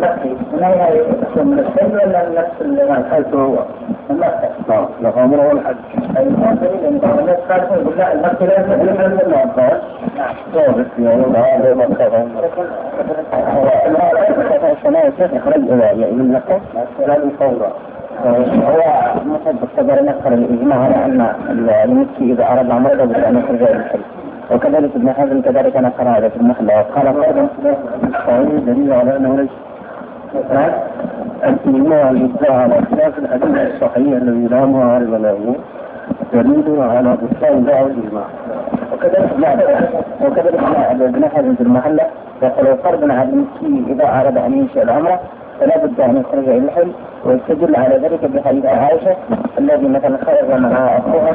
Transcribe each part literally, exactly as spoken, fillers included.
المكي من أين يكون من الحل ولا من نفس الحج هو؟ المكة. نعم العمرة والحج. أيوة دليل إن بعض الناس قالوا يقول لا المكي لا يجوز إلا من العباس. نعم. ثابت يعني هذا مكة. هو سنة يصير يخرج إلى من مكة لا يفوض. هو مصدق الصدر نذكر الإجماع على أن المكي إذا أراد عمره بد أن يخرج إلى الحج. وكذلك ابن حزم كذلك نصر هذا في المحلة قال فردا الصحيح دليل على أنه ليس الإجماع الإجماع على خلاف الحديث الصحيح الذي لا معارض له دليل على بطلان دعوى الإجماع. وكذلك وكذلك ابن حزم في المحلة يقول فردا على المكي إذا أراد أن ينشئ العمرة فلا بد أن يخرج إلى الحج. ويستدل على ذلك بحديث عائشة الذي مثلا خرج مع أخوها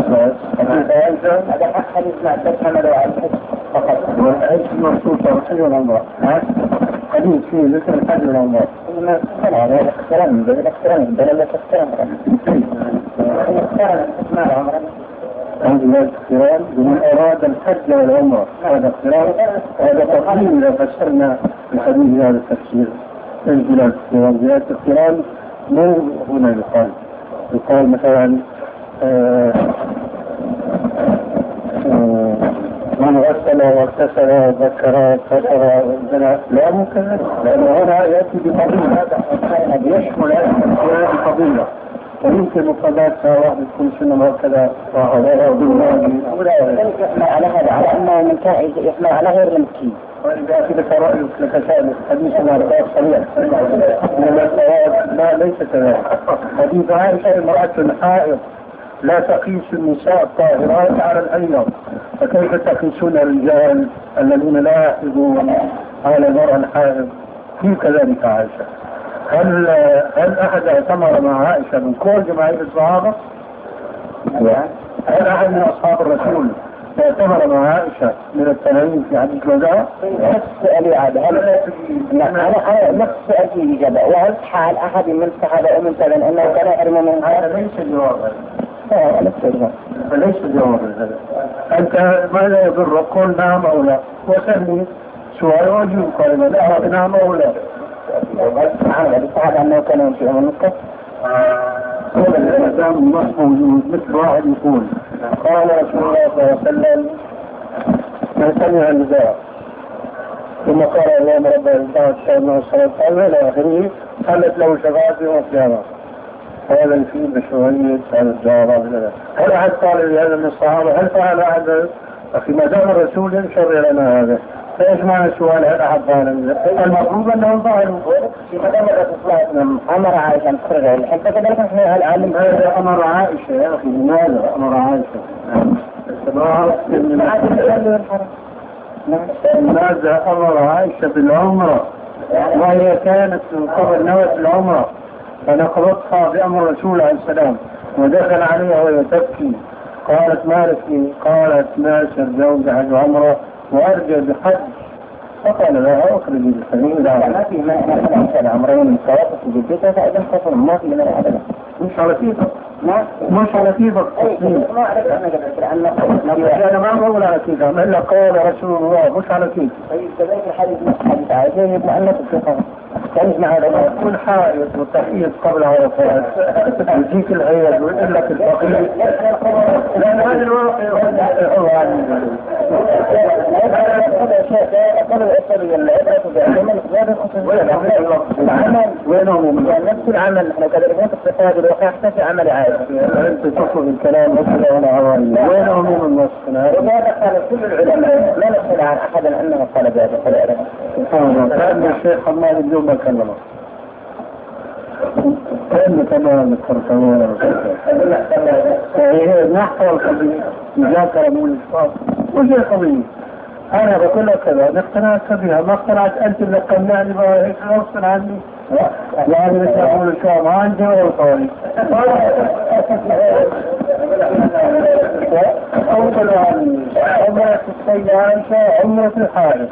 هذا حديث لا تحمل على الحج فقط. والحج مرصوصة الحج والعمرة. حديث فيه ذكر الحج والعمرة. هذا الاقتران بالاقتران دلالة الاقتران. الاقتران مع العمرة. هذا الاقتران بمن أراد الحج والعمرة. هذا اقتران هذا تقليل إذا فسرنا الحديث هذا التفسير. الجلال وزيادة الاقتران مو هنا يقال يقال مثلا من غسل واغتسل وذكر وكسر لا ممكن لأنه هنا يأتي بفضيلة يشمل بفضيلة ويمكن مقابلتها واحد يكون سنة مؤكدة وهذا يحمل على هذا على أنه من كان يحمل على غير المكي. وإذا في لك رأيك لك سائل حديثنا رأيك صريح لا ليس كذلك. حديث عائشة امرأة حائض لا تقيس النساء الطاهرات على الأيام فكيف تقيسون الرجال الذين لا يحفظون على المرأة الحائض؟ في كذلك عائشة. هل هل أحد اعتمر مع عائشة من كل جماهير الصحابة؟ هل أحد من أصحاب الرسول اعتمر مع عائشة من التنعيم في حديث الوداع؟ نفس سؤالي عاد هل أنا نفس سؤالي إجابة وهل حال أحد من الصحابة ومن تبعين أنه كان يحرم من هذا ليس جوابا. لا ليس جوابا. فليس جوابا هذا. أنت ماذا يضر قل نعم أو لا وسمي سؤال وجه قال لا نعم أو لا. عمل الصحابة أنه كان يمشي من مكة. هذا الإنسان النص موجود مثل واحد يقول قال رسول الله صلى الله عليه وسلم من سمع النداء ثم قال اللهم رب العزة والسلام والصلاة والسلام إلى آخره حلت له شفاعة يوم القيامة. هذا يفيد بشرعية هذا الجواب. هل أحد قال لهذا من الصحابة؟ هل فعل أحد؟ أخي ما دام الرسول ينشر لنا هذا فإيش معنى السؤال هل أحد قال؟ المفروض أنه فعلوا. في مدام الرسول أمر عائشة أن تخرج إلى الحج كذلك نحن العالم هذا أمر عائشة يا أخي لماذا أمر عائشة؟ ماذا أمر عائشة بالعمرة وهي كانت من قبل نوت العمرة فنقضتها بأمر الرسول عليه السلام ودخل عليها وهي تبكي قالت مالك قالت ناشر زوجها العمرة وأرجى بحج فقال لها أخرج بالسبيل ما في ما نحن العمرين من سواقف جدتها فإذا خصم ما في من العدد مش على كيفك ما مش على كيفك ما أعرف أنا قبل أنا ما بقول على كيفك إلا قال رسول الله مش على كيفك. طيب كذلك الحديث حديث عائشة يبقى أنك تفهم كان مع هذا كل حائط والتحيط قبل عرفات يجيك العيد ويقول لك الفقير لأن هذا الواقع هو وينهم نفس العمل نحن كذلك نفس هذا الواقع احتفى عمل عائشة. أنت تطلب الكلام مثل ولا عوالي وينهم من النص وهذا قال كل العلماء لا نسأل عن أحدا أنه قال بهذا الكلام. سبحان الله. كان الشيخ حماد اليوم ما كلمه كان كمان الكرتون نحو القضية مذاكرة من الإشفاق وش القضية؟ أنا بقول لك كذا نقتنعت بها ما اقتنعت أنت اللي قنعني بها هيك غصبا عني يعني مثل أقول الشام عندي ولا طوري أوصل عن عمرة السيدة عائشة عمرة الحارث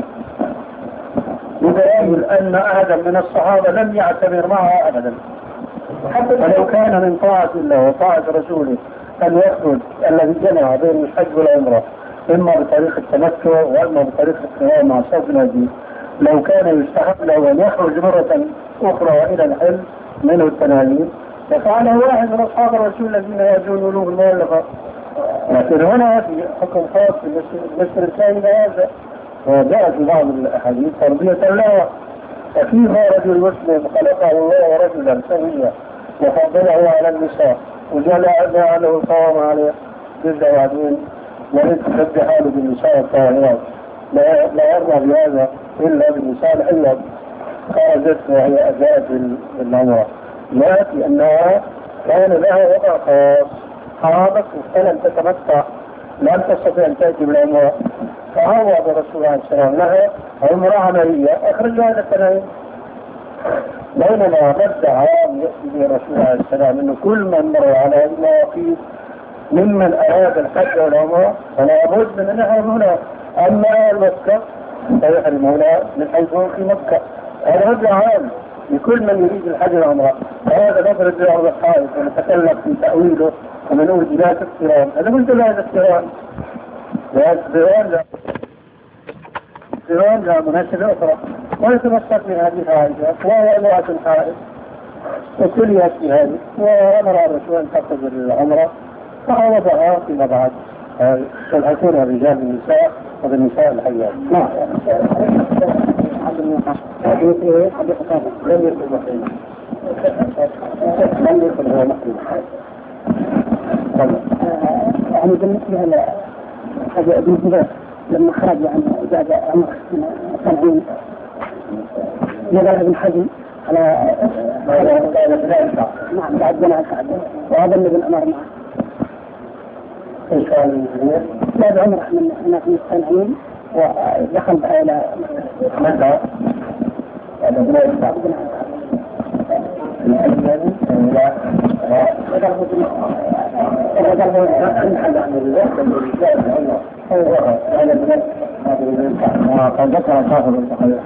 يبين أن أحدا من الصحابة لم يعتبر معها أبدا ولو كان من طاعة الله وطاعة رسوله أن يخرج الذي جمع بين الحج والعمرة إما بطريق التمتع وإما بطريق القيام مع صوت نادي لو كان يستحق له أن يخرج مرة أخرى إلى الحل منه التنانين ففعله واحد من أصحاب الرسول الذين يأتون ألوف المؤلفة. لكن هنا في حكم خاص بالنسبة للسائل هذا، وجاء في بعض الأحاديث تربية له. ففيها رجل مسلم خلقه الله رجلا سويا وفضله على النساء وجعل له القوام عليه جزء بعدين وليس تبدي حاله بالنساء الطاهرات لا لا يرضى بهذا إلا بالنساء الحيض. خرجت وهي أجاءت بالعمرة يأتي أنها كان لها وضع خاص حاضت فلم تتمتع لم تستطيع أن تأتي بالعمرة فعوض الرسول عليه السلام لها عمرة عملية أخرج هذا التنين. بينما مد عام يأتي به الرسول عليه السلام أنه كل من مر على المواقيت ممن أراد الحج والعمرة فلا بد من أن يحرم هنا. أما مكة فيحرم هنا من حيث هو في مكة. هذا مد عام لكل من يريد الحج والعمرة. هذا نظر الجواب الحائط ونتكلم في تأويله ونقول لا تكثيران. أنا قلت لا تكثيران لا تكثيران لا تكثيران لا مناسبة أخرى ويتمسك من هذه عائشة وهي امرأة حائض وكليت بهذه وأمر الرسول أن تقتدر العمرة فعوضها فيما بعد يلحقون الرجال بالنساء وبالنساء الحيات. نعم. لم يكن محرما. لم يكن هو محرما. يعني بالنسبة لابن لما خرج عن زاد عمر من سبعين نزل ابن حزم على نعم بعد جماعة وهذا الذي الأمر معه. إيش كان زاد عمر من هناك من السبعين ودخل بها إلى مكة. هذا بلا يستعب وقد ذكر صاحب الصحيح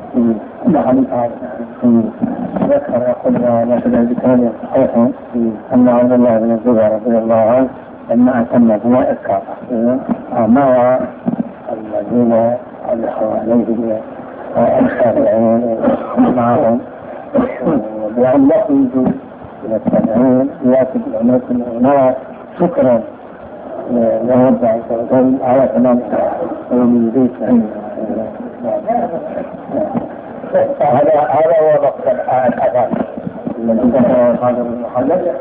ذكر يقول ما شبه ذكرني صحيح أن عبد الله بن الزبير رضي الله عنه لما أتم بناء الكعبة أمر الذين ألحوا عليه الشافعين معهم بأن يخرجوا إلى التابعين يأتي بالأماكن هنا شكرا لرب عز وجل على تمام ومن بيت هذا هذا هو وقت الأذان الذي ذكره صادر بن محمد.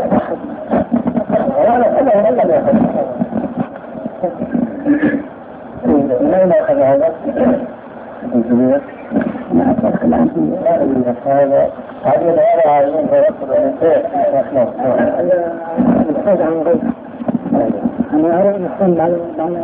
هذا كله لم يأخذ من أين أخذ هذا؟ الجبير ما أتوقع الآن هذا هذه الآلة عايزين فرصة الانتهاء هذا هذا عن غير أنا أرى أن